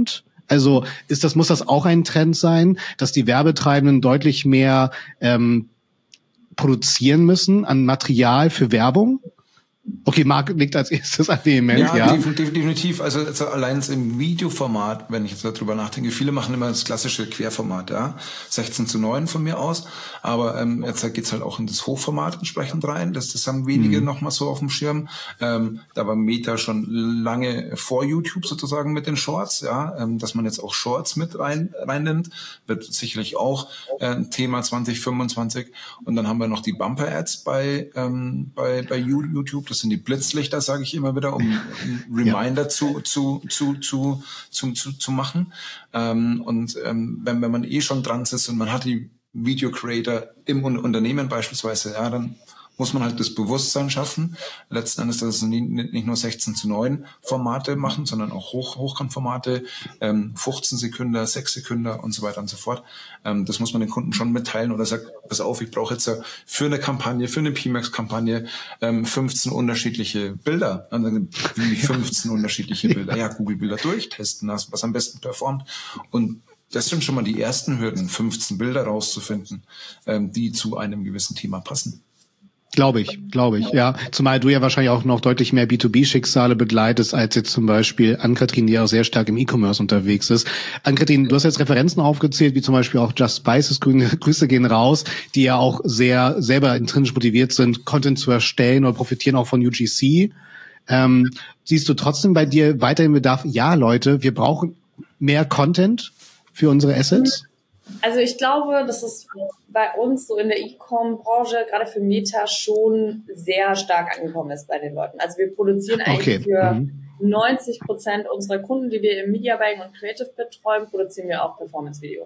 Also ist das, muss das auch ein Trend sein, dass die Werbetreibenden deutlich mehr ähm, produzieren müssen an Material für Werbung? Okay, Marc liegt als erstes an dem Moment, ja. Ja, definitiv. Also, also allein im Videoformat, wenn ich jetzt darüber nachdenke, viele machen immer das klassische Querformat, ja, sechzehn zu neun von mir aus, aber ähm, jetzt geht's halt auch in das Hochformat entsprechend rein. Das, das haben wenige mhm. noch mal so auf dem Schirm. Ähm, da war Meta schon lange vor YouTube sozusagen mit den Shorts, ja, ähm, dass man jetzt auch Shorts mit rein reinnimmt, wird sicherlich auch äh, ein Thema zwanzig fünfundzwanzig. Und dann haben wir noch die Bumper-Ads bei ähm, bei bei YouTube. Das sind die Blitzlichter, sage ich immer wieder, um, um Reminder ja. zu, zu, zu, zu, zu, zu, zu machen. Ähm, und ähm, wenn, wenn man eh schon dran ist und man hat die Video Creator im Unternehmen beispielsweise, ja, dann muss man halt das Bewusstsein schaffen. Letzten Endes, dass es nicht nur sechzehn zu neun Formate machen, sondern auch Hoch, Hochkantformate, ähm, fünfzehn Sekunden, sechs Sekunden und so weiter und so fort. Ähm, das muss man den Kunden schon mitteilen oder sagt, pass auf, ich brauche jetzt für eine Kampagne, für eine P MAX-Kampagne ähm, fünfzehn unterschiedliche Bilder. Und dann, wie fünfzehn unterschiedliche Bilder? Ja, Google Bilder durchtesten, was am besten performt. Und das sind schon mal die ersten Hürden, fünfzehn Bilder rauszufinden, ähm, die zu einem gewissen Thema passen. Glaube ich, glaube ich, ja. Zumal du ja wahrscheinlich auch noch deutlich mehr B zwei B-Schicksale begleitest, als jetzt zum Beispiel Ann-Kathrin, die ja auch sehr stark im E-Commerce unterwegs ist. Ann-Kathrin, du hast jetzt Referenzen aufgezählt, wie zum Beispiel auch Just Spices, Grüße gehen raus, die ja auch sehr selber intrinsisch motiviert sind, Content zu erstellen oder profitieren auch von U G C. Ähm, siehst du trotzdem bei dir weiterhin Bedarf? Ja, Leute, wir brauchen mehr Content für unsere Assets? Also ich glaube, dass es bei uns so in der E-Com-Branche, gerade für Meta, schon sehr stark angekommen ist bei den Leuten. Also wir produzieren eigentlich okay. für mhm. neunzig Prozent unserer Kunden, die wir im Media Buying und Creative betreuen, produzieren wir auch Performance-Video.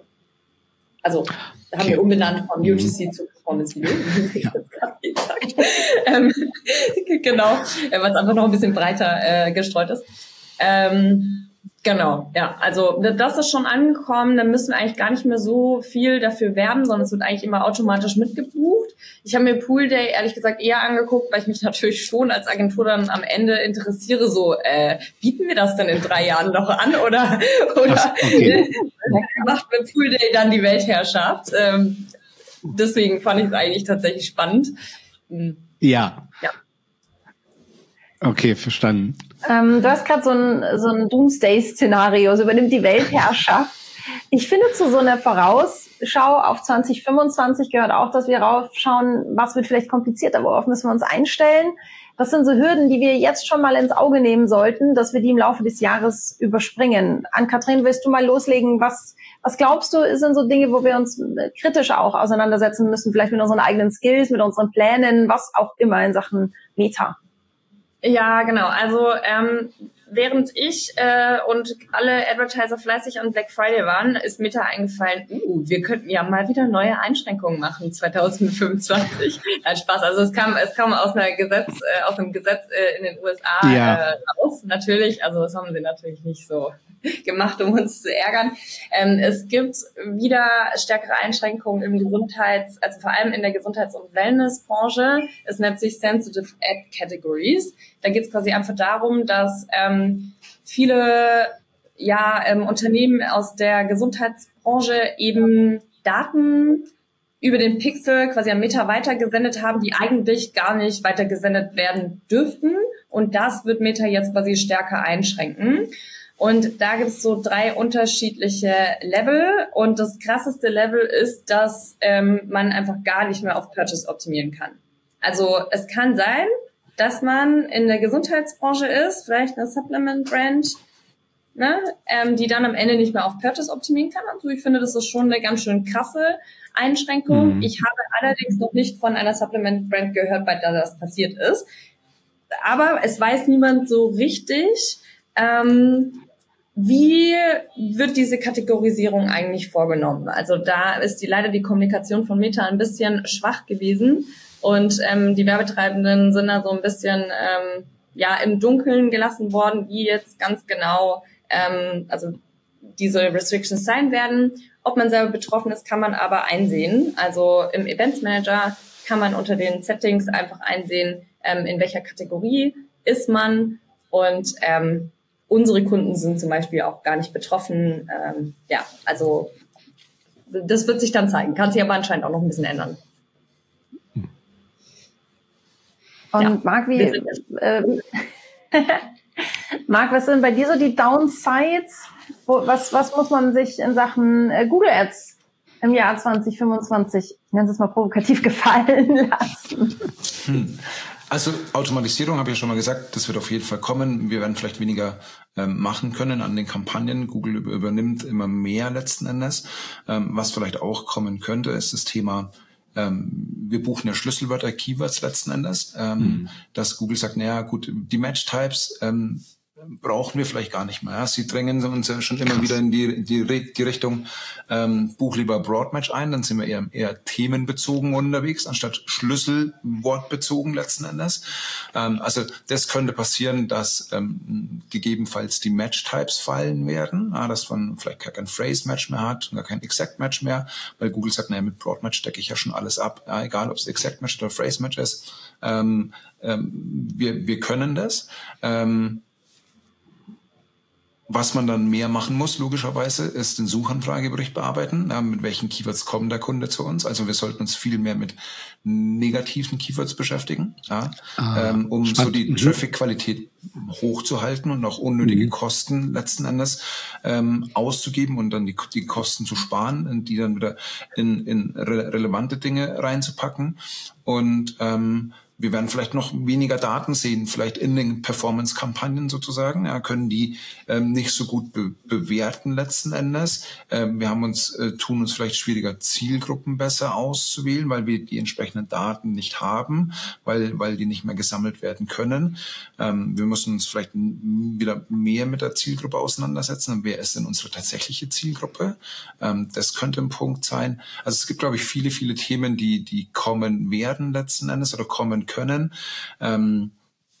Also da haben okay. wir umbenannt von U G C zu Performance-Video. Ja. ähm, genau, weil es einfach noch ein bisschen breiter äh, gestreut ist. Ähm, Genau, ja, also das ist schon angekommen, da müssen wir eigentlich gar nicht mehr so viel dafür werben, sondern es wird eigentlich immer automatisch mitgebucht. Ich habe mir Pool Day ehrlich gesagt eher angeguckt, weil ich mich natürlich schon als Agentur dann am Ende interessiere, so, äh, bieten wir das denn in drei Jahren noch an oder, oder okay. macht mit Pool Day dann die Weltherrschaft? Ähm, deswegen fand ich es eigentlich tatsächlich spannend. Ja. Ja. Okay, verstanden. Ähm, du hast gerade so ein, so ein Doomsday-Szenario, so übernimmt die Weltherrschaft. Ich finde, zu so einer Vorausschau auf zwanzig fünfundzwanzig gehört auch, dass wir raufschauen, was wird vielleicht komplizierter, worauf müssen wir uns einstellen. Was sind so Hürden, die wir jetzt schon mal ins Auge nehmen sollten, dass wir die im Laufe des Jahres überspringen? Ann-Kathrin, willst du mal loslegen? Was, was glaubst du, sind so Dinge, wo wir uns kritisch auch auseinandersetzen müssen, vielleicht mit unseren eigenen Skills, mit unseren Plänen, was auch immer in Sachen Meta? Ja, genau. Also ähm, während ich äh, und alle Advertiser fleißig an Black Friday waren, ist Meta eingefallen, uh, wir könnten ja mal wieder neue Einschränkungen machen zwanzig fünfundzwanzig. Nein, Spaß. Also es kam es kam aus einer Gesetz äh, aus einem Gesetz äh, in den U S A ja. äh, raus, natürlich. Also das haben sie natürlich nicht so gemacht, um uns zu ärgern. Ähm, es gibt wieder stärkere Einschränkungen im Gesundheits-, also vor allem in der Gesundheits- und Wellnessbranche. Es nennt sich Sensitive Ad Categories. Da geht es quasi einfach darum, dass ähm, viele ja ähm, Unternehmen aus der Gesundheitsbranche eben Daten über den Pixel quasi an Meta weitergesendet haben, die eigentlich gar nicht weitergesendet werden dürften. Und das wird Meta jetzt quasi stärker einschränken. Und da gibt es so drei unterschiedliche Level. Und das krasseste Level ist, dass ähm, man einfach gar nicht mehr auf Purchase optimieren kann. Also es kann sein, dass man in der Gesundheitsbranche ist, vielleicht eine Supplement-Brand, ne, ähm, die dann am Ende nicht mehr auf Purchase optimieren kann. Also ich finde, das ist schon eine ganz schön krasse Einschränkung. Mhm. Ich habe allerdings noch nicht von einer Supplement-Brand gehört, bei der das passiert ist. Aber es weiß niemand so richtig, ähm, wie wird diese Kategorisierung eigentlich vorgenommen? Also da ist die, leider die Kommunikation von Meta ein bisschen schwach gewesen und ähm, die Werbetreibenden sind da so ein bisschen ähm, ja im Dunkeln gelassen worden, wie jetzt ganz genau ähm, also diese Restrictions sein werden. Ob man selber betroffen ist, kann man aber einsehen. Also im Events Manager kann man unter den Settings einfach einsehen, ähm, in welcher Kategorie ist man und ähm, unsere Kunden sind zum Beispiel auch gar nicht betroffen. Ähm, ja, also das wird sich dann zeigen. Kann sich aber anscheinend auch noch ein bisschen ändern. Und ja. Marc, wie, äh, Marc, was sind bei dir so die Downsides? Wo, was, was muss man sich in Sachen äh, Google Ads im Jahr zwanzig fünfundzwanzig, ich nenne es mal provokativ, gefallen lassen? Hm. Also Automatisierung habe ich ja schon mal gesagt, das wird auf jeden Fall kommen. Wir werden vielleicht weniger ähm, machen können an den Kampagnen. Google übernimmt immer mehr letzten Endes. Ähm, was vielleicht auch kommen könnte, ist das Thema, ähm, wir buchen ja Schlüsselwörter, Keywords letzten Endes, ähm, mhm. dass Google sagt, naja gut, die Match-Types ähm, brauchen wir vielleicht gar nicht mehr. Ja? Sie drängen uns ja schon immer Krass. wieder in die, die, die Richtung, ähm, buch lieber Broadmatch ein, dann sind wir eher, eher themenbezogen unterwegs, anstatt Schlüsselwortbezogen letzten Endes. Ähm, also das könnte passieren, dass ähm, gegebenenfalls die Match-Types fallen werden, ja, dass man vielleicht gar kein Phrase-Match mehr hat, gar kein Exact-Match mehr, weil Google sagt, naja, mit Broadmatch decke ich ja schon alles ab, ja, egal ob es Exact-Match oder Phrase-Match ist. Ähm, ähm, wir, wir können das. Ähm, Was man dann mehr machen muss, logischerweise, ist den Suchanfragebericht bearbeiten. Ja, mit welchen Keywords kommt der Kunde zu uns? Also wir sollten uns viel mehr mit negativen Keywords beschäftigen, ja, ah, ähm, um spannend. so die mhm. Traffic-Qualität hochzuhalten und auch unnötige mhm. Kosten letzten Endes ähm, auszugeben und dann die, die Kosten zu sparen und die dann wieder in, in re- relevante Dinge reinzupacken. Und ähm, wir werden vielleicht noch weniger Daten sehen, vielleicht in den Performance-Kampagnen sozusagen. Ja, können die ähm, nicht so gut be- bewerten letzten Endes. Ähm, wir haben uns, äh, tun uns vielleicht schwieriger, Zielgruppen besser auszuwählen, weil wir die entsprechenden Daten nicht haben, weil weil die nicht mehr gesammelt werden können. Ähm, wir müssen uns vielleicht wieder mehr mit der Zielgruppe auseinandersetzen. Wer ist denn unsere tatsächliche Zielgruppe? Ähm, das könnte ein Punkt sein. Also es gibt, glaube ich, viele, viele Themen, die die kommen werden letzten Endes oder kommen können. Ähm,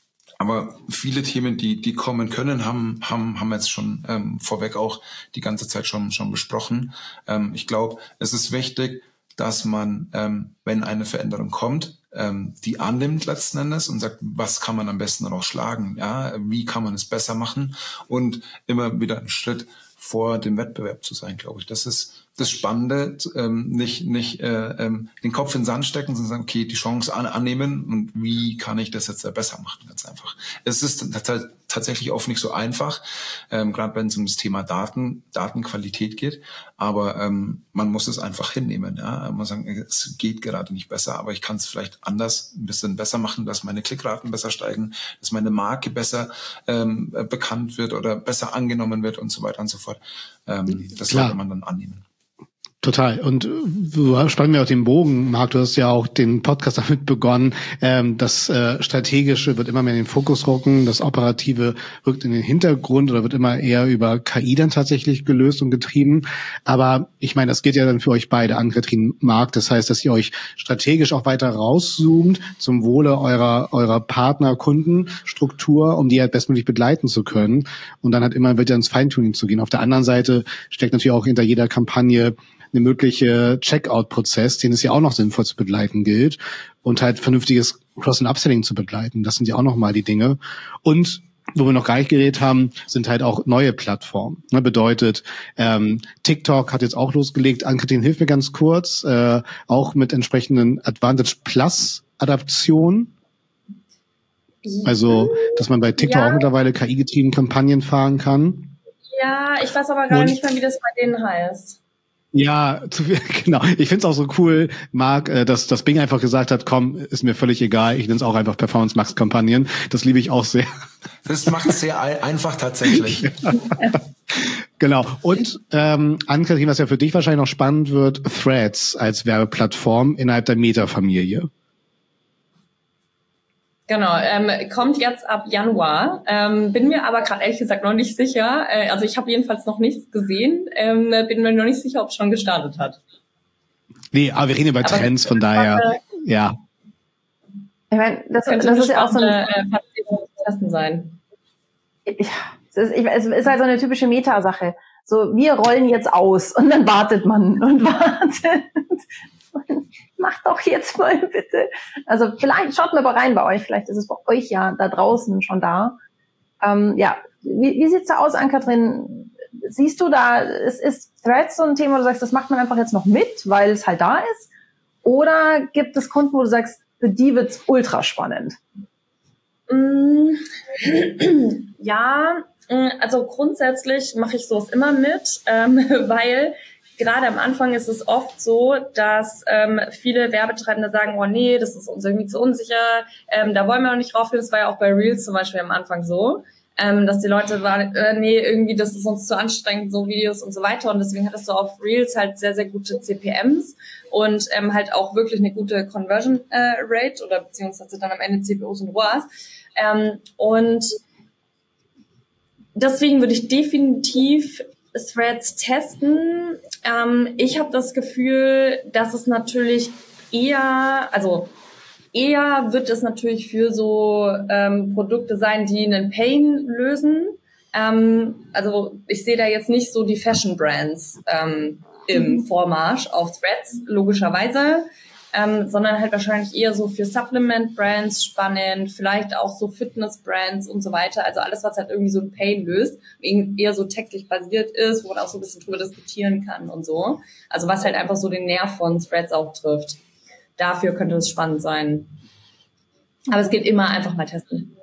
aber viele Themen, die die kommen können, haben haben haben wir jetzt schon ähm, vorweg auch die ganze Zeit schon schon besprochen. Ähm, ich glaube, es ist wichtig, dass man, ähm, wenn eine Veränderung kommt, ähm, die annimmt letzten Endes und sagt, was kann man am besten daraus schlagen? Ja, wie kann man es besser machen? Und immer wieder einen Schritt vor dem Wettbewerb zu sein, glaube ich. Das ist das Spannende, ähm, nicht nicht äh, ähm, den Kopf in den Sand stecken, sondern sagen, okay, die Chance an, annehmen und wie kann ich das jetzt besser machen, ganz einfach. Es ist t- tatsächlich oft nicht so einfach, ähm, gerade wenn es um das Thema Daten, Datenqualität geht, aber ähm, man muss es einfach hinnehmen. Ja? Man muss sagen, es geht gerade nicht besser, aber ich kann es vielleicht anders ein bisschen besser machen, dass meine Klickraten besser steigen, dass meine Marke besser ähm, bekannt wird oder besser angenommen wird und so weiter und so fort. Ähm, das Klar. sollte man dann annehmen. Total. Und du spannen wir auch den Bogen, Marc, du hast ja auch den Podcast damit begonnen. Ähm, das äh, Strategische wird immer mehr in den Fokus rücken, das Operative rückt in den Hintergrund oder wird immer eher über K I dann tatsächlich gelöst und getrieben. Aber ich meine, das geht ja dann für euch beide, Ann-Kathrin, Marc. Das heißt, dass ihr euch strategisch auch weiter rauszoomt zum Wohle eurer eurer Partner, Kundenstruktur, um die halt bestmöglich begleiten zu können. Und dann halt immer wieder ins Feintuning zu gehen. Auf der anderen Seite steckt natürlich auch hinter jeder Kampagne eine mögliche Checkout-Prozess, den es ja auch noch sinnvoll zu begleiten gilt und halt vernünftiges Cross- und Upselling zu begleiten. Das sind ja auch nochmal die Dinge. Und wo wir noch gar nicht geredet haben, sind halt auch neue Plattformen. Ne, bedeutet, ähm, TikTok hat jetzt auch losgelegt. Ann-Kathrin, hilf mir ganz kurz, äh, auch mit entsprechenden Advantage Plus Adaptionen. Also, dass man bei TikTok ja. auch mittlerweile K I-getriebene Kampagnen fahren kann. Ja, ich weiß aber gerade nicht mehr, wie das bei denen heißt. Ja, zu, genau. Ich find's auch so cool, Marc, dass, dass Bing einfach gesagt hat, komm, ist mir völlig egal, ich nenne es auch einfach Performance-Max-Kampagnen. Das liebe ich auch sehr. Das macht es sehr einfach tatsächlich. Ja. Genau. Und ähm, Ann-Kathrin, was ja für dich wahrscheinlich noch spannend wird, Threads als Werbeplattform innerhalb der Meta-Familie. Genau, ähm, kommt jetzt ab Januar. Ähm, bin mir aber gerade ehrlich gesagt noch nicht sicher. Äh, also ich habe jedenfalls noch nichts gesehen. Ähm, bin mir noch nicht sicher, ob es schon gestartet hat. Nee, aber wir reden über aber Trends, von daher, spannende, ja. Ich meine, das, das ist ja auch so ein Testen sein. Ja, es ist, ich, es ist halt so eine typische Meta-Sache. So, wir rollen jetzt aus und dann wartet man und wartet. Macht doch jetzt mal bitte. Also vielleicht schaut mal rein bei euch, vielleicht ist es bei euch ja da draußen schon da. Ähm, ja, wie, wie sieht's da aus, Ann-Kathrin? Siehst du da, ist, ist Threads so ein Thema, wo du sagst, das macht man einfach jetzt noch mit, weil es halt da ist? Oder gibt es Kunden, wo du sagst, für die wird's ultra spannend? Ja, also grundsätzlich mache ich sowas immer mit, ähm, weil gerade am Anfang ist es oft so, dass ähm, viele Werbetreibende sagen, oh nee, das ist uns irgendwie zu unsicher, ähm, da wollen wir noch nicht raufgehen. Das war ja auch bei Reels zum Beispiel am Anfang so, ähm, dass die Leute waren, äh, nee, irgendwie, das ist uns zu anstrengend, so Videos und so weiter. Und deswegen hattest du auf Reels halt sehr, sehr gute C P Ms und ähm, halt auch wirklich eine gute Conversion äh, Rate oder beziehungsweise dann am Ende C P Us und R O A S. Ähm, und deswegen würde ich definitiv Threads testen. Ähm, ich habe das Gefühl, dass es natürlich eher, also eher wird es natürlich für so ähm, Produkte sein, die einen Pain lösen. Ähm, also ich sehe da jetzt nicht so die Fashion Brands ähm, im Vormarsch auf Threads, logischerweise. Ähm, sondern halt wahrscheinlich eher so für Supplement-Brands spannend, vielleicht auch so Fitness-Brands und so weiter. Also alles, was halt irgendwie so ein Pain löst, eher so textlich basiert ist, wo man auch so ein bisschen drüber diskutieren kann und so. Also was halt einfach so den Nerv von Threads auch trifft. Dafür könnte es spannend sein. Aber es geht immer einfach mal testen.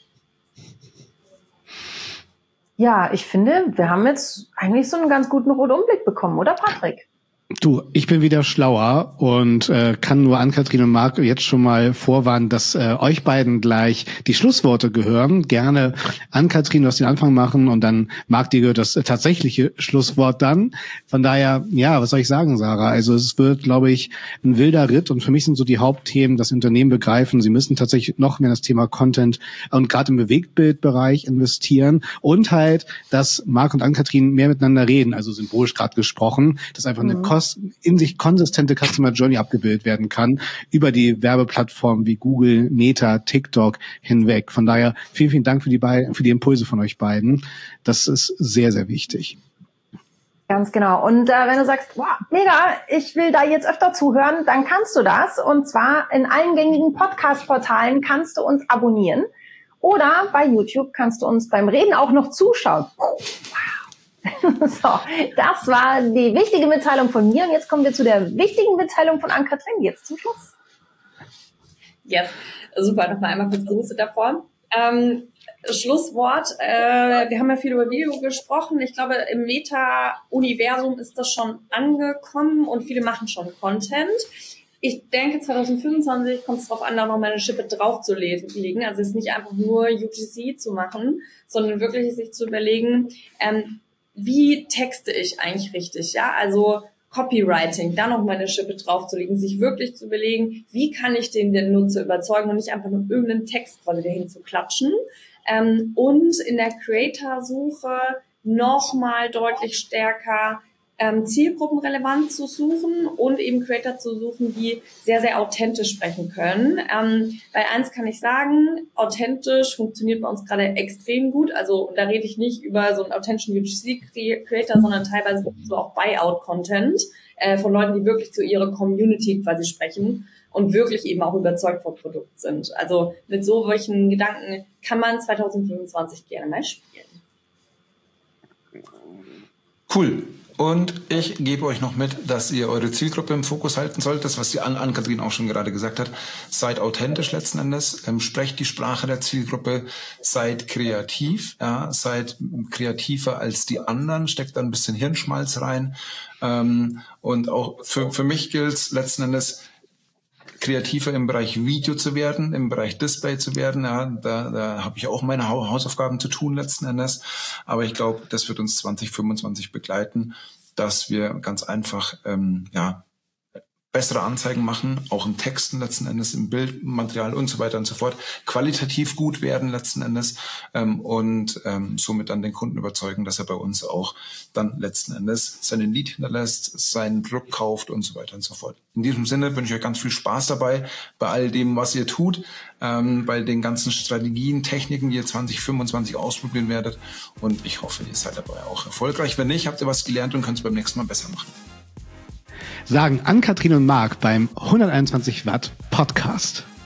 Ja, ich finde, wir haben jetzt eigentlich so einen ganz guten Rundumblick bekommen, oder Patrick? Du, ich bin wieder schlauer und äh, kann nur Ann-Kathrin und Marc jetzt schon mal vorwarnen, dass äh, euch beiden gleich die Schlussworte gehören. Gerne Ann-Kathrin, du hast den Anfang machen und dann Marc, dir gehört das äh, tatsächliche Schlusswort dann. Von daher, ja, was soll ich sagen, Sarah? Also es wird, glaube ich, ein wilder Ritt und für mich sind so die Hauptthemen, dass Unternehmen begreifen, sie müssen tatsächlich noch mehr das Thema Content und gerade im Bewegtbildbereich investieren und halt, dass Marc und Ann-Kathrin mehr miteinander reden, also symbolisch gerade gesprochen, dass einfach eine Mhm. in sich konsistente Customer Journey abgebildet werden kann über die Werbeplattformen wie Google, Meta, TikTok hinweg. Von daher vielen, vielen Dank für die beiden, für die Impulse von euch beiden. Das ist sehr, sehr wichtig. Ganz genau. Und äh, wenn du sagst, wow, mega, ich will da jetzt öfter zuhören, dann kannst du das. Und zwar in allen gängigen Podcast-Portalen kannst du uns abonnieren. Oder bei YouTube kannst du uns beim Reden auch noch zuschauen. Wow. So, das war die wichtige Mitteilung von mir. Und jetzt kommen wir zu der wichtigen Mitteilung von Ann-Kathrin. Jetzt zum Schluss. Yes, super. Nochmal einmal kurz Grüße davor. Ähm, Schlusswort. Äh, wir haben ja viel über Video gesprochen. Ich glaube, im Meta-Universum ist das schon angekommen und viele machen schon Content. Ich denke, zwanzig fünfundzwanzig kommt es darauf an, da noch mal eine Schippe draufzulegen. Also es ist nicht einfach nur U G C zu machen, sondern wirklich sich zu überlegen, ähm, wie texte ich eigentlich richtig, ja? Also Copywriting, da noch mal eine Schippe draufzulegen, sich wirklich zu überlegen, wie kann ich den, den Nutzer überzeugen und nicht einfach nur irgendeinen Text quasi dahin zu klatschen. Ähm, und in der Creator-Suche noch mal deutlich stärker ähm, zielgruppenrelevant zu suchen und eben Creator zu suchen, die sehr, sehr authentisch sprechen können. Ähm, bei eins kann ich sagen, authentisch funktioniert bei uns gerade extrem gut. Also da rede ich nicht über so einen authentischen U G C-Creator, sondern teilweise so auch Buyout-Content äh, von Leuten, die wirklich zu ihrer Community quasi sprechen und wirklich eben auch überzeugt vom Produkt sind. Also mit so solchen Gedanken kann man zwanzig fünfundzwanzig gerne mal spielen. Cool. Und ich gebe euch noch mit, dass ihr eure Zielgruppe im Fokus halten sollt. Das, was die Ann-Kathrin auch schon gerade gesagt hat. Seid authentisch letzten Endes. Ähm, sprecht die Sprache der Zielgruppe. Seid kreativ. Ja, seid kreativer als die anderen. Steckt da ein bisschen Hirnschmalz rein. Ähm, und auch für, für mich gilt es letzten Endes, kreativer im Bereich Video zu werden, im Bereich Display zu werden. Ja, da, da habe ich auch meine Hausaufgaben zu tun letzten Endes. Aber ich glaube, das wird uns zwanzig fünfundzwanzig begleiten, dass wir ganz einfach ähm, ja bessere Anzeigen machen, auch im Texten letzten Endes, im Bildmaterial und so weiter und so fort, qualitativ gut werden letzten Endes ähm, und ähm, somit dann den Kunden überzeugen, dass er bei uns auch dann letzten Endes seinen Lead hinterlässt, seinen Produkt kauft und so weiter und so fort. In diesem Sinne wünsche ich euch ganz viel Spaß dabei, bei all dem, was ihr tut, ähm, bei den ganzen Strategien, Techniken, die ihr zwanzig fünfundzwanzig ausprobieren werdet und ich hoffe, ihr seid dabei auch erfolgreich. Wenn nicht, habt ihr was gelernt und könnt es beim nächsten Mal besser machen. Sagen Ann-Kathrin und Marc beim hunderteinundzwanzig Watt Podcast.